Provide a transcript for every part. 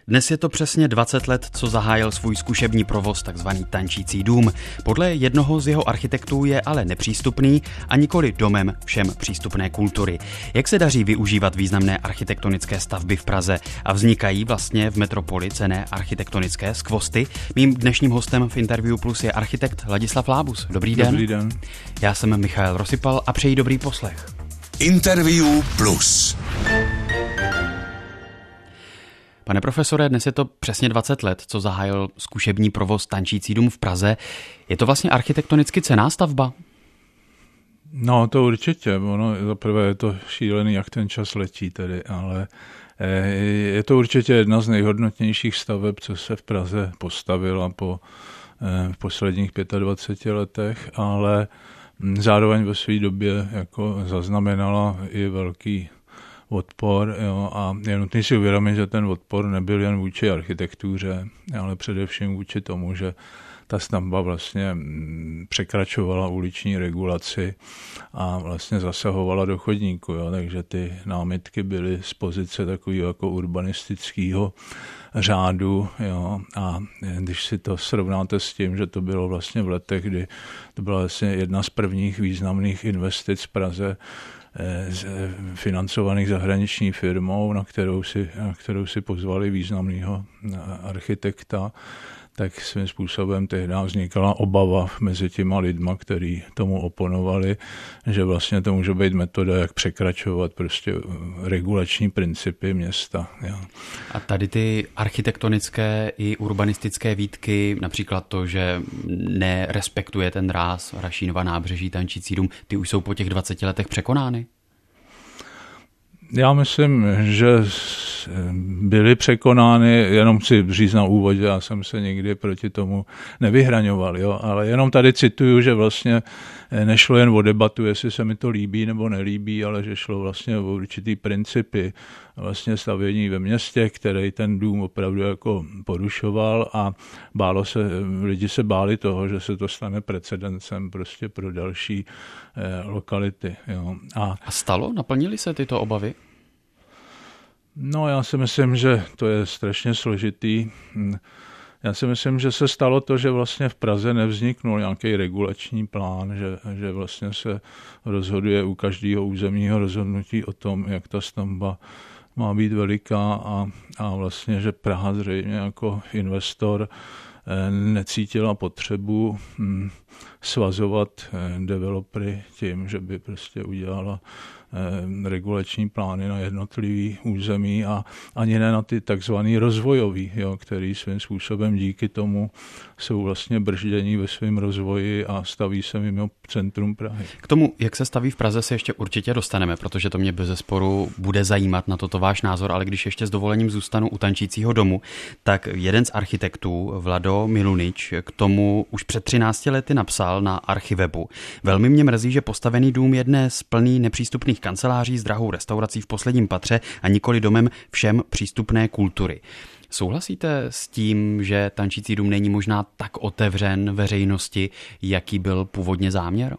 Dnes je to přesně 20 let, co zahájil svůj zkušební provoz, takzvaný Tančící dům. Podle jednoho z jeho architektů je ale nepřístupný a nikoli domem všem přístupné kultury. Jak se daří využívat významné architektonické stavby v Praze a vznikají vlastně v metropoli cenné architektonické skvosty? Mým dnešním hostem v Interview Plus je architekt Ladislav Lábus. Dobrý den. Dobrý den. Já jsem Michael Rosypal a přeji dobrý poslech. Interview Plus. Pane profesore, dnes je to přesně 20 let, co zahájil zkušební provoz Tančící dům v Praze. Je to vlastně architektonicky cenná stavba? No to určitě, zaprvé je to šílený, jak ten čas letí tedy, ale je to určitě jedna z nejhodnotnějších staveb, co se v Praze postavila v posledních 25 letech, ale zároveň ve své době jako zaznamenala i velký odpor, jo, a je nutné si uvědomit, že ten odpor nebyl jen vůči architektuře, ale především vůči tomu, že ta stavba vlastně překračovala uliční regulaci a vlastně zasahovala do chodníku, jo, takže ty námitky byly z pozice takového jako urbanistického řádu, jo, a když si to srovnáte s tím, že to bylo vlastně v letech, kdy to byla vlastně jedna z prvních významných investic v Praze, financovaných zahraniční firmou, na kterou si pozvali významného architekta, tak svým způsobem tehdy vznikala obava mezi těma lidma, kteří tomu oponovali, že vlastně to může být metoda, jak překračovat prostě regulační principy města. Jo. A tady ty architektonické i urbanistické výtky, například to, že nerespektuje ten ráz Rašínova nábřeží, Tančící dům, ty už jsou po těch 20 letech překonány? Já myslím, že byly překonány, jenom si říct na úvodě, já jsem se nikdy proti tomu nevyhraňoval, jo? Ale jenom tady cituju, že vlastně nešlo jen o debatu, jestli se mi to líbí nebo nelíbí, ale že šlo vlastně o určitý principy vlastně stavění ve městě, který ten dům opravdu jako porušoval a lidi se báli toho, že se to stane precedencem prostě pro další lokality. Jo. A stalo? Naplnily se tyto obavy? No, já si myslím, že to je strašně složitý. Já si myslím, že se stalo to, že vlastně v Praze nevzniknul nějaký regulační plán, že vlastně se rozhoduje u každého územního rozhodnutí o tom, jak ta stavba má být veliká a vlastně, že Praha zřejmě jako investor necítila potřebu svazovat developery tím, že by prostě udělala regulační plány na jednotlivý území a ani ne na ty takzvaný rozvojový, jo, který svým způsobem díky tomu jsou vlastně brždění ve svém rozvoji a staví se mimo centrum Prahy. K tomu, jak se staví v Praze, se ještě určitě dostaneme, protože to mě bezesporu bude zajímat na toto váš názor, ale když ještě s dovolením zůstanu u Tančícího domu, tak jeden z architektů, Vlado Milunič, k tomu už před 13 lety napsal na Archiwebu. Velmi mě mrzí, že postavený dům je dnes plný nepřístupných kanceláří s drahou restaurací v posledním patře a nikoli domem všem přístupné kultury. Souhlasíte s tím, že Tančící dům není možná tak otevřen veřejnosti, jaký byl původně záměr?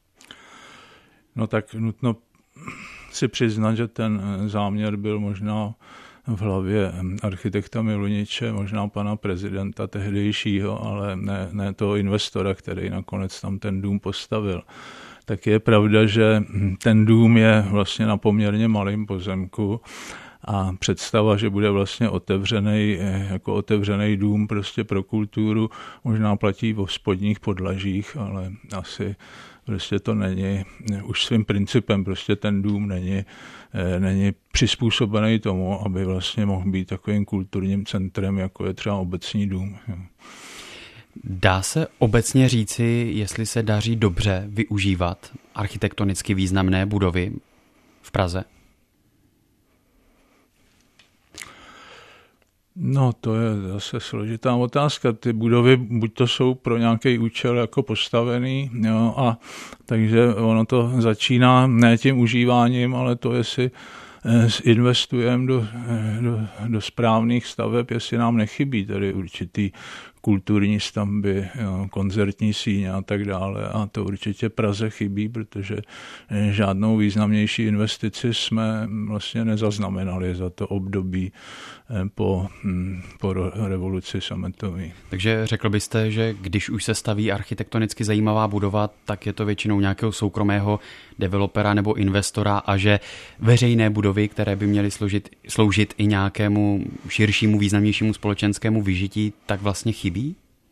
No tak nutno si přiznat, že ten záměr byl možná v hlavě architekta Miluniče, možná pana prezidenta tehdejšího, ale ne toho investora, který nakonec tam ten dům postavil. Tak je pravda, že ten dům je vlastně na poměrně malém pozemku a představa, že bude vlastně otevřený dům prostě pro kulturu, možná platí o spodních podlažích, ale asi prostě to není, už svým principem prostě ten dům není přizpůsobený tomu, aby vlastně mohl být takovým kulturním centrem, jako je třeba obecní dům. Dá se obecně říci, jestli se daří dobře využívat architektonicky významné budovy v Praze? No, to je zase složitá otázka. Ty budovy buď to jsou pro nějaký účel jako postavený, jo, a takže ono to začíná ne tím užíváním, ale to, jestli investujeme do správných staveb, jestli nám nechybí tady určitý kulturní stavby, koncertní síně a tak dále. A to určitě Praze chybí, protože žádnou významnější investici jsme vlastně nezaznamenali za to období po revoluci sametové. Takže řekl byste, že když už se staví architektonicky zajímavá budova, tak je to většinou nějakého soukromého developera nebo investora a že veřejné budovy, které by měly sloužit i nějakému širšímu, významnějšímu společenskému vyžití, tak vlastně chybí?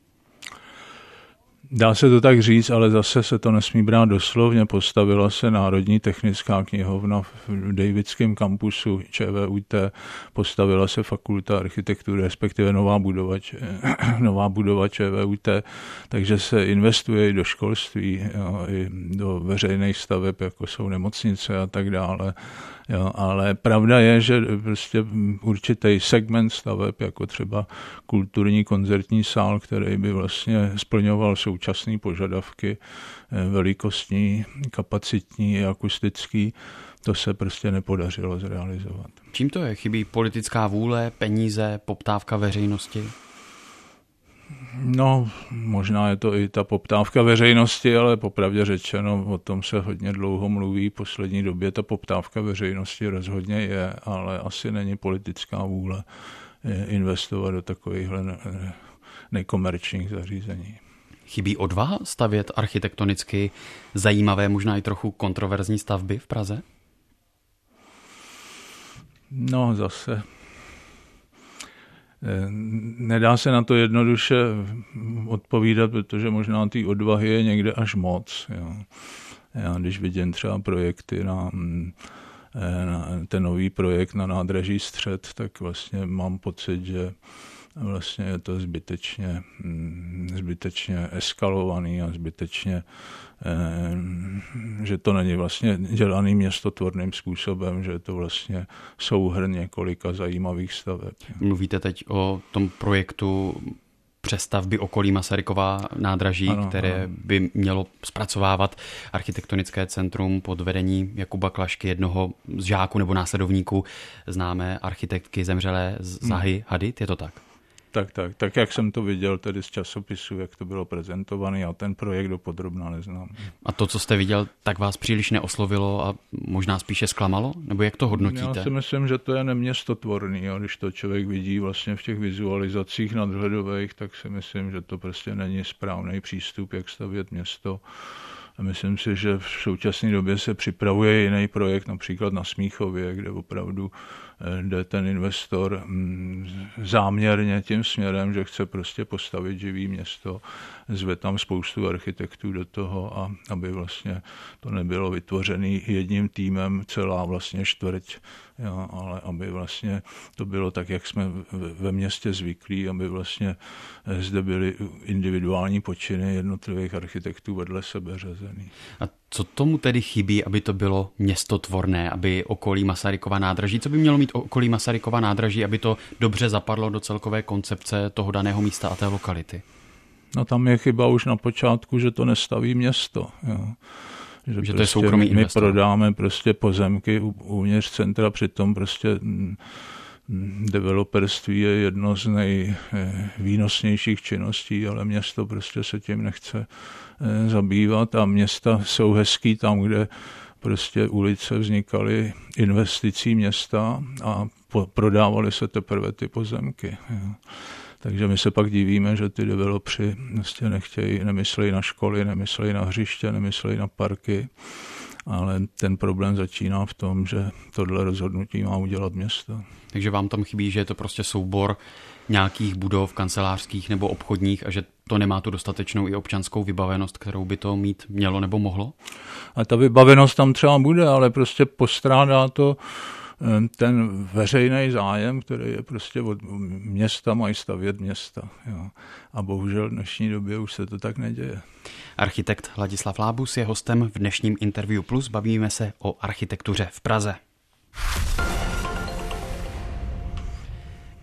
Dá se to tak říct, ale zase se to nesmí brát doslovně. Postavila se Národní technická knihovna v Davidském kampusu ČVUT, postavila se Fakulta architektury, respektive nová budova ČVUT, takže se investuje i do školství, i do veřejných staveb, jako jsou nemocnice a tak dále. Jo, ale pravda je, že prostě určitý segment staveb, jako třeba kulturní koncertní sál, který by vlastně splňoval současné požadavky velikostní, kapacitní i akustický, to se prostě nepodařilo zrealizovat. Čím to je? Chybí politická vůle, peníze, poptávka veřejnosti? No, možná je to i ta poptávka veřejnosti, ale popravdě řečeno, o tom se hodně dlouho mluví. V poslední době ta poptávka veřejnosti rozhodně je, ale asi není politická vůle investovat do takovýchhle nekomerčních zařízení. Chybí odvaha stavět architektonicky zajímavé, možná i trochu kontroverzní stavby v Praze? No, zase nedá se na to jednoduše odpovídat, protože možná té odvahy je někde až moc. Jo. Já když vidím třeba projekty na ten nový projekt na nádraží Střed, tak vlastně mám pocit, že vlastně je to zbytečně eskalovaný a zbytečně, že to není vlastně dělaný městotvorným způsobem, že je to vlastně souhrn několika zajímavých staveb. Mluvíte teď o tom projektu přestavby okolí Masarykova nádraží, ano, které by mělo zpracovávat architektonické centrum pod vedení Jakuba Klašky, jednoho z žáků nebo následovníků známé architektky zemřelé Zahy Hadid, je to tak? Tak, jak jsem to viděl tedy z časopisu, jak to bylo prezentované, a ten projekt dopodrobna neznám. A to, co jste viděl, tak vás příliš neoslovilo a možná spíše zklamalo? Nebo jak to hodnotíte? Já si myslím, že to je neměstotvorný. A když to člověk vidí vlastně v těch vizualizacích nadhledových, tak si myslím, že to prostě není správný přístup, jak stavět město. A myslím si, že v současné době se připravuje jiný projekt, například na Smíchově, kde opravdu jde ten investor záměrně tím směrem, že chce prostě postavit živý město, zve tam spoustu architektů do toho, a aby vlastně to nebylo vytvořený jedním týmem celá vlastně čtvrť, jo, ale aby vlastně to bylo tak, jak jsme ve městě zvyklí, aby vlastně zde byly individuální počiny jednotlivých architektů vedle sebe řazený. A co tomu tedy chybí, aby to bylo městotvorné, aby okolí Masarykova nádraží, co by mělo mít okolí Masarykova nádraží, aby to dobře zapadlo do celkové koncepce toho daného místa a té lokality? No tam je chyba už na počátku, že to nestaví město. Jo. Že prostě to je soukromý investor. My prodáme prostě pozemky uvnitř centra, přitom prostě developerství je jedno z nejvýnosnějších činností, ale město prostě se tím nechce zabývat a města jsou hezký tam, kde prostě ulice vznikaly investicí města a prodávaly se teprve ty pozemky. Jo. Takže my se pak divíme, že ty developři vlastně nemyslejí na školy, nemyslejí na hřiště, nemyslejí na parky, ale ten problém začíná v tom, že tohle rozhodnutí má udělat město. Takže vám tam chybí, že je to prostě soubor nějakých budov kancelářských nebo obchodních a že to nemá tu dostatečnou i občanskou vybavenost, kterou by to mít mělo nebo mohlo? A ta vybavenost tam třeba bude, ale prostě postrádá to ten veřejný zájem, který je prostě od města, mají stavět města. Jo. A bohužel v dnešní době už se to tak neděje. Architekt Ladislav Lábus je hostem v dnešním Interview Plus. Bavíme se o architektuře v Praze.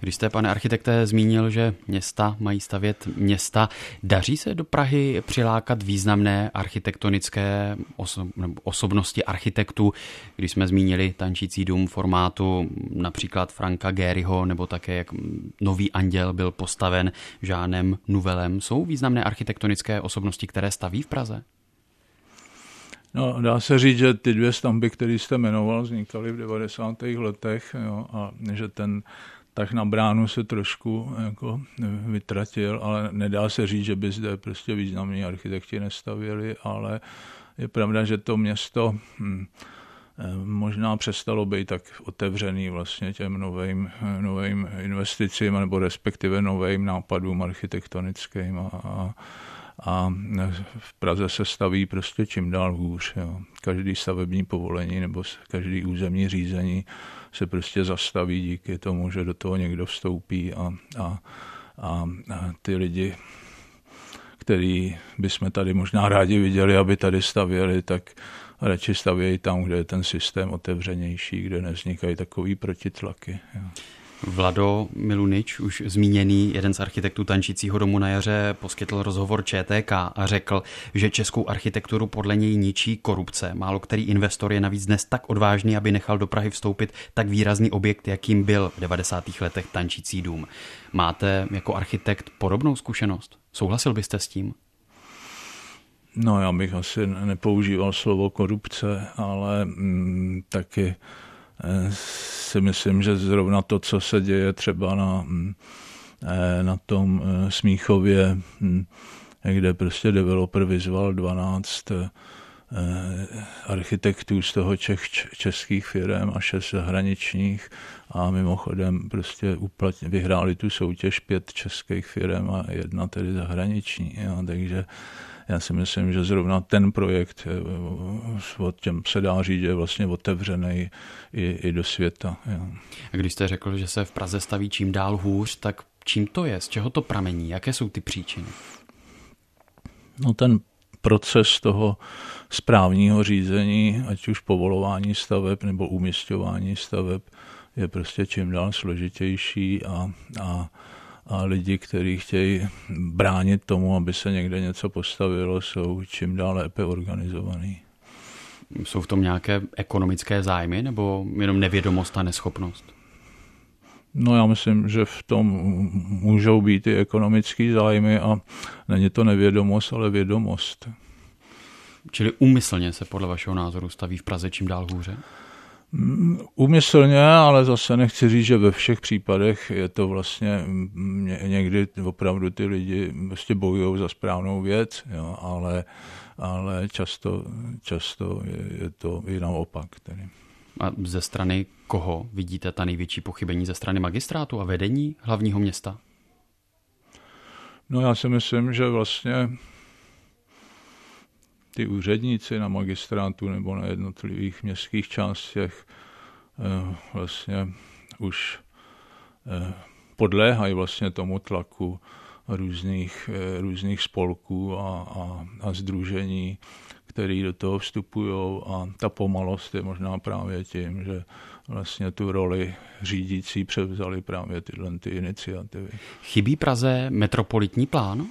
Když jste, pane architekte, zmínil, že města mají stavět města, daří se do Prahy přilákat významné architektonické osobnosti architektů, když jsme zmínili Tančící dům formátu například Franka Gehryho, nebo také jak Nový anděl byl postaven Jeanem Nouvelem. Jsou významné architektonické osobnosti, které staví v Praze? No, dá se říct, že ty dvě stavby, které jste jmenoval, vznikaly v 90. letech, jo, a že ten tak na bránu se trošku jako vytratil, ale nedá se říct, že by zde prostě významní architekti nestavěli, ale je pravda, že to město možná přestalo být tak otevřený vlastně těm novým investicím, nebo respektive novým nápadům architektonickým a v Praze se staví prostě čím dál hůř. Jo. Každý stavební povolení nebo každý územní řízení se prostě zastaví díky tomu, že do toho někdo vstoupí a ty lidi, který bychom tady možná rádi viděli, aby tady stavěli, tak radši stavějí tam, kde je ten systém otevřenější, kde nevznikají takový protitlaky. Jo. Vlado Milunič, už zmíněný jeden z architektů Tančícího domu na jaře, poskytl rozhovor ČTK a řekl, že českou architekturu podle něj ničí korupce. Málo který investor je navíc dnes tak odvážný, aby nechal do Prahy vstoupit tak výrazný objekt, jakým byl v 90. letech Tančící dům. Máte jako architekt podobnou zkušenost? Souhlasil byste s tím? No, já bych asi nepoužíval slovo korupce, ale taky si myslím, že zrovna to, co se děje třeba na tom Smíchově, kde prostě developer vyzval 12 architektů z toho českých firem a 6 zahraničních a mimochodem prostě vyhráli tu soutěž 5 českých firem a 1 tedy zahraniční. Jo, takže já si myslím, že zrovna ten projekt těm se dá říct, že je vlastně otevřený i do světa. Jo. A když jste řekl, že se v Praze staví čím dál hůř, tak čím to je? Z čeho to pramení? Jaké jsou ty příčiny? No ten proces toho správního řízení, ať už povolování staveb nebo umisťování staveb, je prostě čím dál složitější a lidi, kteří chtějí bránit tomu, aby se někde něco postavilo, jsou čím dál lépe organizovaní. Jsou v tom nějaké ekonomické zájmy nebo jenom nevědomost a neschopnost? No já myslím, že v tom můžou být i ekonomické zájmy a není to nevědomost, ale vědomost. Čili úmyslně se podle vašeho názoru staví v Praze čím dál hůře? Úmyslně, ale zase nechci říct, že ve všech případech je to vlastně někdy opravdu ty lidi vlastně bojují za správnou věc, jo, ale často je to i naopak. Tedy. A ze strany koho vidíte ta největší pochybení? Ze strany magistrátu a vedení hlavního města? No já si myslím, že vlastně ty úředníci na magistrátu nebo na jednotlivých městských částech vlastně už podléhají vlastně tomu tlaku různých spolků a sdružení, který do toho vstupují a ta pomalost je možná právě tím, že vlastně tu roli řídící převzali právě tyhle ty iniciativy. Chybí Praze metropolitní plán?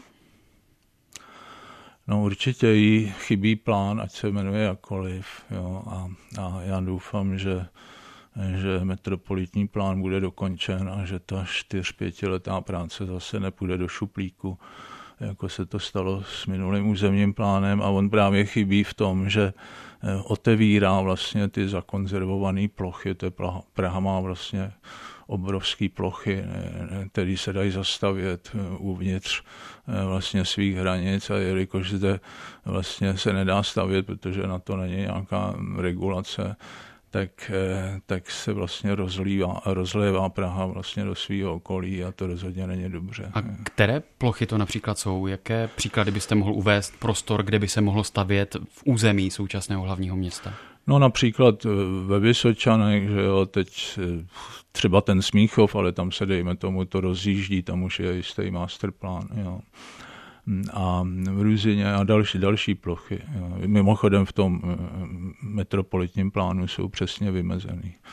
No určitě jí chybí plán, ať se jmenuje jakkoliv. Jo, a já doufám, že metropolitní plán bude dokončen a že ta 4-5letá práce zase nepůjde do šuplíku, jako se to stalo s minulým územním plánem a on právě chybí v tom, že otevírá vlastně ty zakonzervované plochy. Praha má vlastně obrovské plochy, které se dají zastavět uvnitř vlastně svých hranic a jelikož zde vlastně se nedá stavět, protože na to není nějaká regulace, tak se vlastně rozlévá Praha vlastně do svého okolí a to rozhodně není dobře. A které plochy to například jsou? Jaké příklady byste mohl uvést prostor, kde by se mohlo stavět v území současného hlavního města? No například ve Vysočanech, že jo, teď třeba ten Smíchov, ale tam se dejme tomu to rozjíždí, tam už je jistý masterplán, jo. A v Ruzině a další plochy. Jo. Mimochodem v tom metropolitním plánu jsou přesně vymezený.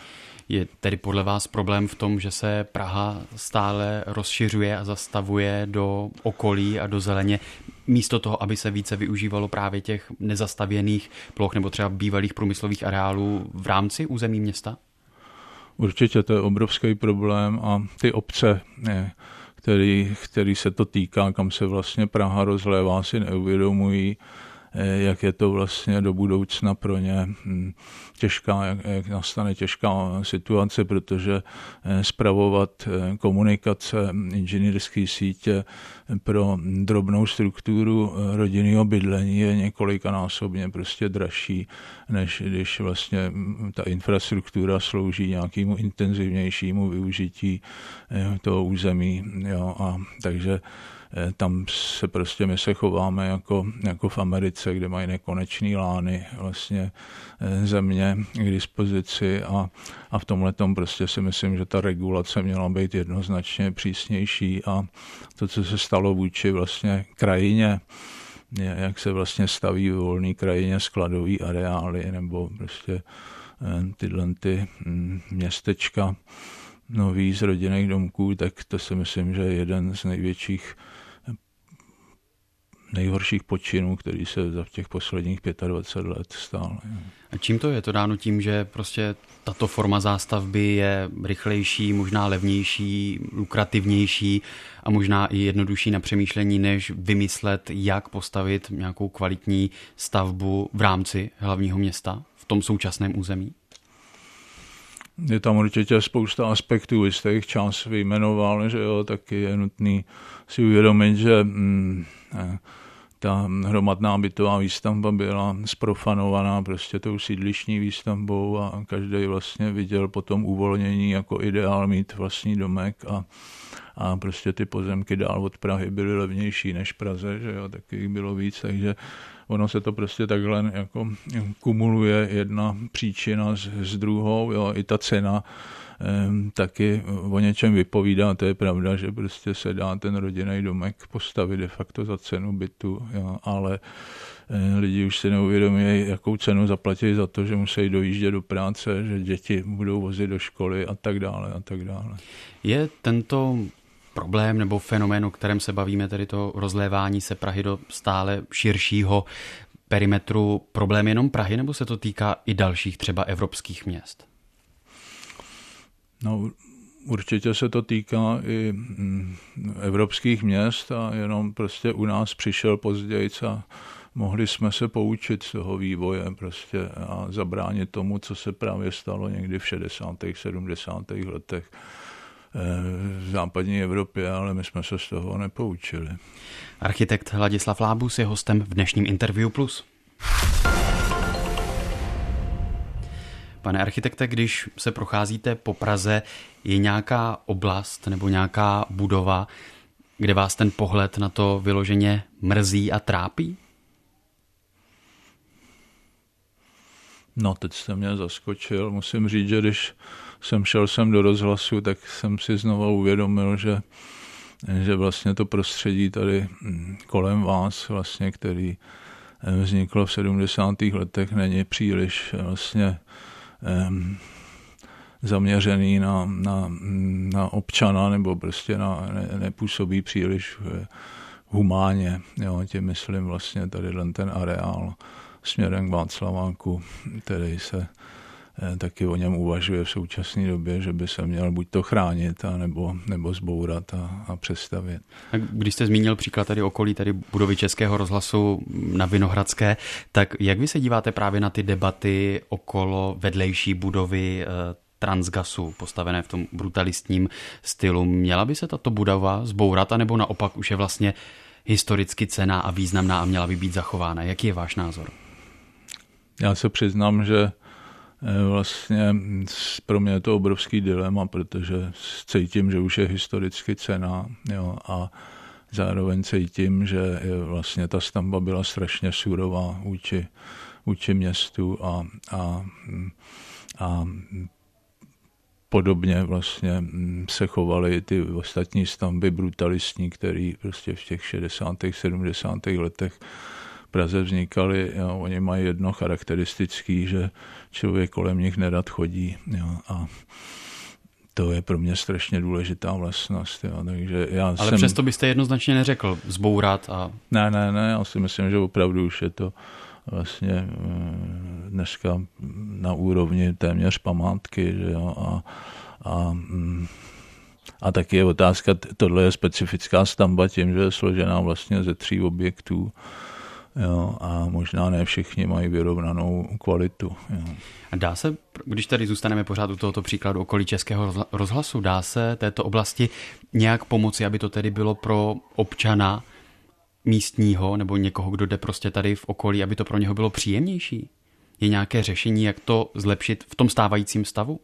Je tedy podle vás problém v tom, že se Praha stále rozšiřuje a zastavuje do okolí a do zeleně, místo toho, aby se více využívalo právě těch nezastavěných ploch nebo třeba bývalých průmyslových areálů v rámci území města? Určitě to je obrovský problém a ty obce, který se to týká, kam se vlastně Praha rozlévá, si neuvědomují, jak je to vlastně do budoucna pro ně těžká, jak nastane těžká situace, protože spravovat komunikace, inženýrské sítě pro drobnou strukturu rodinného bydlení je několikanásobně prostě dražší, než když vlastně ta infrastruktura slouží nějakému intenzivnějšímu využití toho území. Jo, a takže tam se prostě my se chováme jako v Americe, kde mají nekonečný lány vlastně země k dispozici a v tomhletom prostě si myslím, že ta regulace měla být jednoznačně přísnější a to, co se stalo vůči vlastně krajině, jak se vlastně staví v volné krajině skladový areály nebo prostě tyhle městečka nový z rodinných domků, tak to si myslím, že je jeden z nejhorších počinů, který se za těch posledních 25 let stál. A čím to je? To dáno tím, že prostě tato forma zástavby je rychlejší, možná levnější, lukrativnější a možná i jednodušší na přemýšlení, než vymyslet, jak postavit nějakou kvalitní stavbu v rámci hlavního města v tom současném území? Je tam určitě spousta aspektů, vy jste jich čas vyjmenoval, že jo, taky je nutný si uvědomit, že ta hromadná bytová výstavba byla zprofanovaná prostě tou sídlištní výstavbou a každý vlastně viděl potom uvolnění jako ideál mít vlastní domek a prostě ty pozemky dál od Prahy byly levnější než Praze, že jo, taky jich bylo víc, takže ono se to prostě takhle jako kumuluje jedna příčina s druhou, jo, i ta cena taky o něčem vypovídá, to je pravda, že prostě se dá ten rodinný domek postavit de facto za cenu bytu, jo, ale lidi už si neuvědomí, jakou cenu zaplatí za to, že musí dojíždět do práce, že děti budou vozit do školy a tak dále a tak dále. Je tento problém nebo fenomén, o kterém se bavíme, tedy to rozlévání se Prahy do stále širšího perimetru, problém jenom Prahy, nebo se to týká i dalších třeba evropských měst? No, určitě se to týká i evropských měst a jenom prostě u nás přišel později a mohli jsme se poučit z toho vývoje prostě a zabránit tomu, co se právě stalo někdy v 60. 70. letech v západní Evropě, ale my jsme se z toho nepoučili. Architekt Ladislav Lábus je hostem v dnešním Interview Plus. Pane architekte, když se procházíte po Praze, je nějaká oblast nebo nějaká budova, kde vás ten pohled na to vyloženě mrzí a trápí? No, teď jste mě zaskočil. Musím říct, že když jsem šel sem do rozhlasu, tak jsem si znovu uvědomil, že vlastně to prostředí tady kolem vás, vlastně, který vzniklo v 70. letech, není příliš vlastně zaměřený na občana, nebo prostě nepůsobí příliš humánně. Jo, tím myslím vlastně tady ten areál směrem k Václaváku, který se taky o něm uvažuje v současné době, že by se měl buď to chránit, nebo zbourat a přestavět. A když jste zmínil příklad tady okolí, tady budovy Českého rozhlasu na Vinohradské, tak jak vy se díváte právě na ty debaty okolo vedlejší budovy Transgasu, postavené v tom brutalistním stylu? Měla by se tato budova zbourat, anebo naopak už je vlastně historicky cenná a významná a měla by být zachována? Jaký je váš názor? Já se přiznám, že vlastně pro mě je to obrovský dilema, protože cítím, že už je historicky cenná, jo, a zároveň cítím, že vlastně ta stavba byla strašně surová vůči městu a podobně vlastně se chovaly ty ostatní stavby brutalistní, které prostě v těch 60. 70. letech v Praze vznikaly, jo, oni mají jedno charakteristický, že člověk kolem nich nerad chodí, jo, a to je pro mě strašně důležitá vlastnost. Jo. Takže ale přesto byste jednoznačně neřekl zbourat a... Ne, já si myslím, že opravdu už je to vlastně dneska na úrovni téměř památky, že jo, a taky je otázka, tohle je specifická stavba tím, že je složená vlastně ze 3 objektů, jo, a možná ne všichni mají vyrovnanou kvalitu. Jo. A dá se, když tady zůstaneme pořád u tohoto příkladu okolí Českého rozhlasu, dá se této oblasti nějak pomoci, aby to tedy bylo pro občana místního nebo někoho, kdo jde prostě tady v okolí, aby to pro něho bylo příjemnější? Je nějaké řešení, jak to zlepšit v tom stávajícím stavu?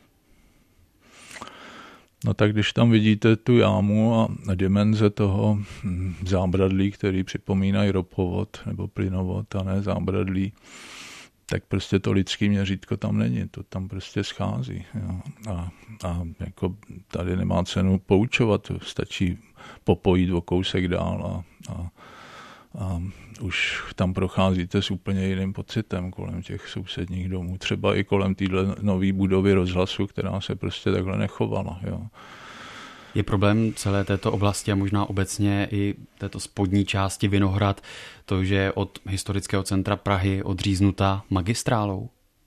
No tak když tam vidíte tu jámu a dimenze toho zábradlí, který připomínají ropovod nebo plynovod a ne zábradlí, tak prostě to lidský měřítko tam není, to tam prostě schází. Jo. A jako tady nemá cenu poučovat, stačí popojít o kousek dál a už tam procházíte s úplně jiným pocitem kolem těch sousedních domů. Třeba i kolem téhle nové budovy rozhlasu, která se prostě takhle nechovala. Jo. Je problém celé této oblasti a možná obecně i této spodní části Vinohrad to, že je od historického centra Prahy odříznuta magistrálou?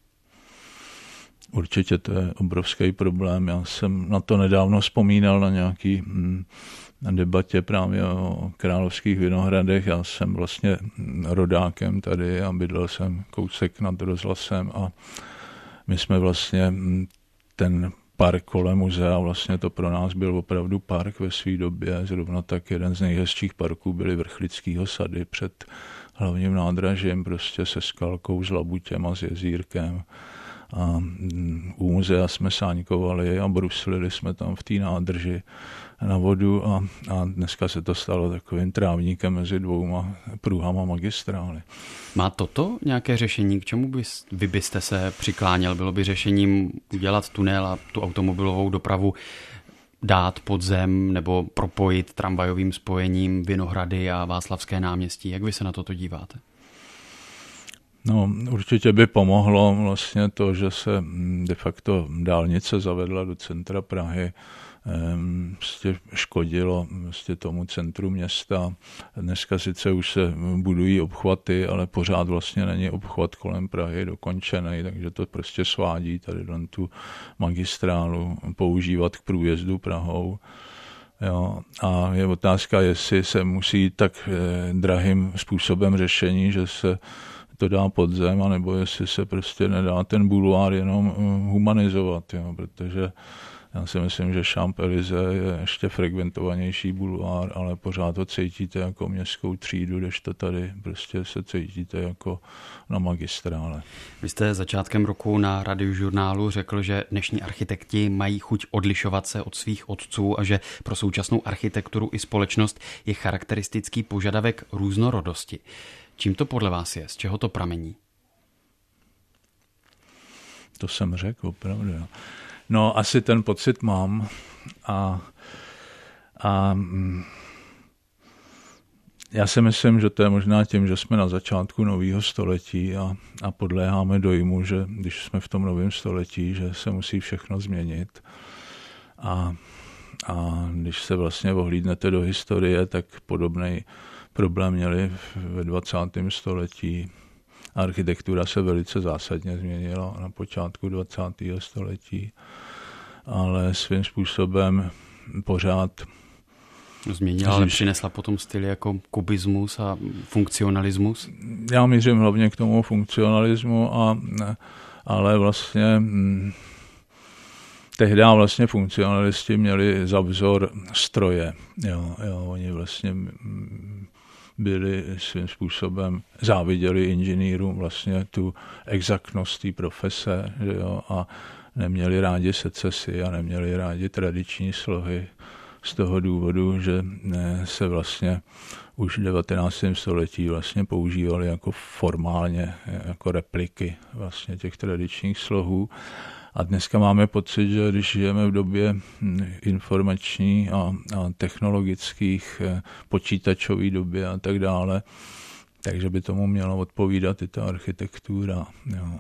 Určitě to je obrovský problém. Já jsem na to nedávno vzpomínal na nějaký debatě právě o Královských Vinohradech. Já jsem vlastně rodákem tady a bydlel jsem kousek nad rozhlasem a my jsme vlastně ten park kolem muzea, vlastně to pro nás byl opravdu park ve své době. Zrovna tak jeden z nejhezčích parků byly Vrchlickýho sady před hlavním nádražím, prostě se skalkou, s labutěm a s jezírkem. A u muzea jsme sáňkovali a bruslili jsme tam v té nádrži na vodu a dneska se to stalo takovým trávníkem mezi 2 pruhama magistrály. Má toto nějaké řešení? K čemu vy byste se přikláněl? Bylo by řešením udělat tunel a tu automobilovou dopravu dát pod zem nebo propojit tramvajovým spojením Vinohrady a Václavské náměstí? Jak vy se na toto díváte? No, určitě by pomohlo vlastně to, že se de facto dálnice zavedla do centra Prahy, prostě škodilo prostě tomu centru města. Dneska sice už se budují obchvaty, ale pořád vlastně není obchvat kolem Prahy dokončený, takže to prostě svádí tady tu magistrálu používat k průjezdu Prahou. Jo, a je otázka, jestli se musí tak drahým způsobem řešení, že se to dá pod zem, anebo jestli se prostě nedá ten bulvár jenom humanizovat, jo, protože já si myslím, že Champs-Élysées je ještě frekventovanější bulvár, ale pořád to cítíte jako městskou třídu, kdežto tady prostě se cítíte jako na magistrále. Vy jste začátkem roku na Radiožurnálu řekl, že dnešní architekti mají chuť odlišovat se od svých otců a že pro současnou architekturu i společnost je charakteristický požadavek různorodosti. Čím to podle vás je? Z čeho to pramení? To jsem řekl, opravdu. No, asi ten pocit mám a já si myslím, že to je možná tím, že jsme na začátku nového století a podléháme dojmu, že když jsme v tom novém století, že se musí všechno změnit. A když se vlastně ohlídnete do historie, tak podobný problém měli ve 20. století. Architektura se velice zásadně změnila na počátku 20. století, ale svým způsobem pořád změnila, ale přinesla potom styly jako kubismus a funkcionalismus? Já mířím hlavně k tomu funkcionalismu, ale vlastně tehdy vlastně funkcionalisti měli za vzor stroje. Jo, oni vlastně byli svým způsobem, záviděli inženýrům vlastně tu exaktnost té profese, že jo, a neměli rádi secesy a neměli rádi tradiční slohy z toho důvodu, že se vlastně už v 19. století vlastně používali jako formálně, jako repliky vlastně těch tradičních slohů. A dneska máme pocit, že když žijeme v době informační a technologických, počítačové době a tak dále, Takže by tomu měla odpovídat i ta architektura. Jo,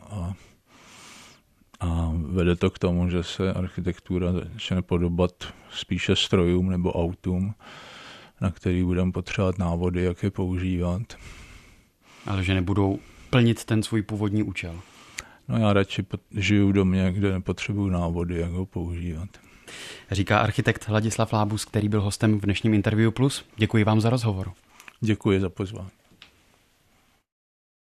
a vede to k tomu, že se architektura začne podobat spíše strojům nebo autům, na který budeme potřebovat návody, jak je používat. Ale že nebudou plnit ten svůj původní účel. No já radši žiju v domě, kde nepotřebuju návody, jak ho používat. Říká architekt Ladislav Lábus, který byl hostem v dnešním Interview Plus. Děkuji vám za rozhovor. Děkuji za pozvání.